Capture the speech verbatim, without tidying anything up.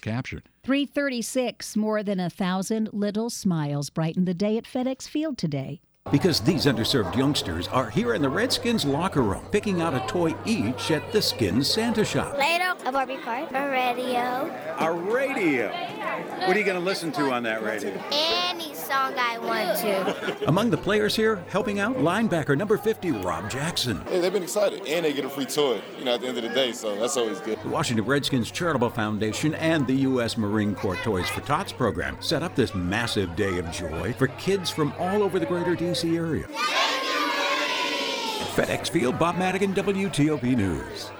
captured. three thirty-six, more than a thousand little smiles brightened the day at FedEx Field today. Because these underserved youngsters are here in the Redskins locker room, picking out a toy each at the Skins Santa Shop. Play-Doh, a Barbie car, a radio. A radio? What are you going to listen to on that radio? Any song I want to. Among the players here, helping out, linebacker number fifty, Rob Jackson. Hey, they've been excited, and they get a free toy, you know, at the end of the day, so that's always good. The Washington Redskins Charitable Foundation and the U S Marine Corps Toys for Tots program set up this massive day of joy for kids from all over the greater D C area. FedEx Field, Bob Madigan, W T O P News.